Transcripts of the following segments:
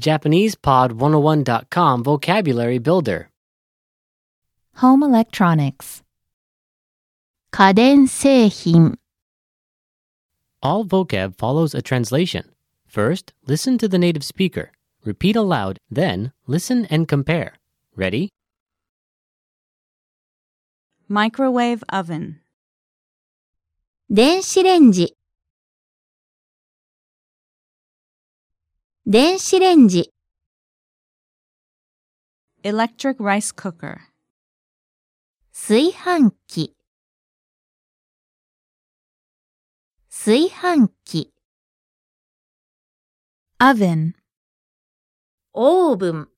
JapanesePod101.com Vocabulary Builder. Home electronics. 家電製品 All vocab follows a translation. First, listen to the native speaker. Repeat aloud, then listen and compare. Ready? Microwave oven. 電子レンジ電子レンジ Electric rice cooker. 炊飯器炊飯器 Oven. オーブン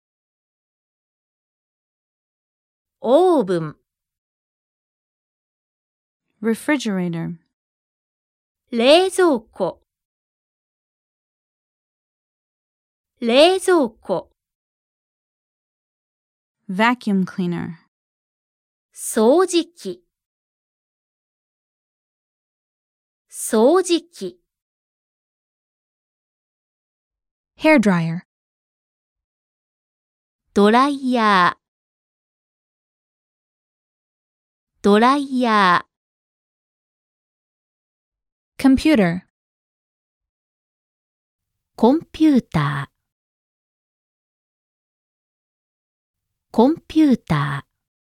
オーブン Refrigerator. 冷蔵庫冷蔵庫 Vacuum cleaner. 掃除機掃除機 Hair dryer. ドライヤードライヤー Computer. コンピューターコンピュータ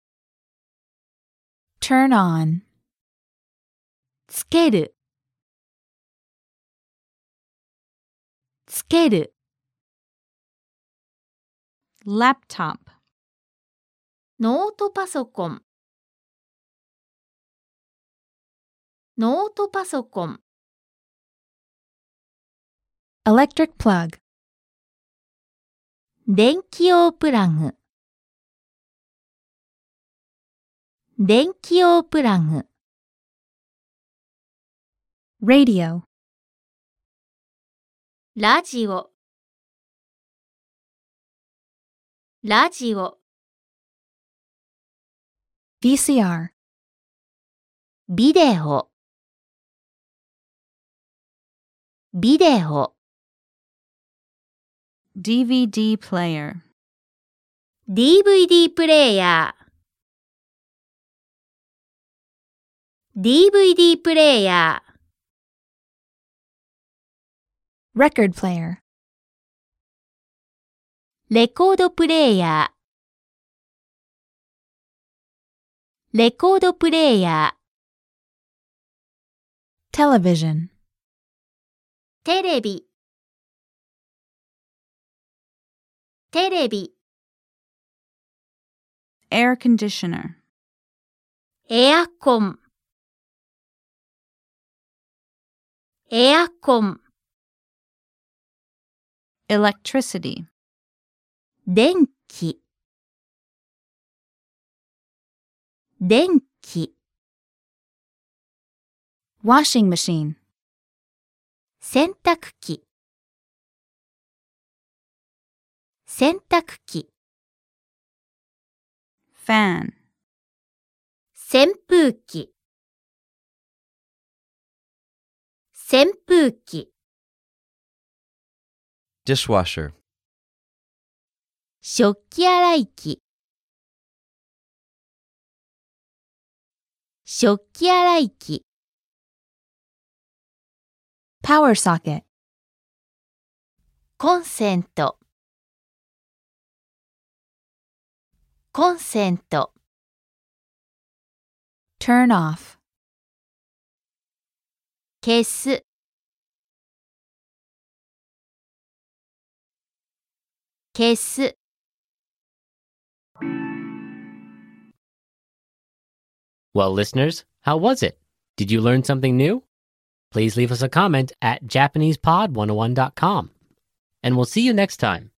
ー Turn on. つけるつける Laptop. ノートパソコンノートパソコン Electric plug. 電気用プラグ電気用プラグ Radio. ラジオラジオ VCR. ビデオビデオ DVD player. DVD プレイヤー DVD プレイヤー Record player. レコードプレイヤーレコードプレイヤー Television. テレビテレビ Air conditioner. エアコンエアコン Electricity. 電気電気 Washing machine. 洗濯機洗濯機 Fan. 扇風機扇風機 Dishwasher. 食器洗い機食器洗い機 Power socket. コンセントコンセント Turn off. 消す消す Well, listeners, how was it? Did you learn something new? Please leave us a comment at JapanesePod101.com. And we'll see you next time.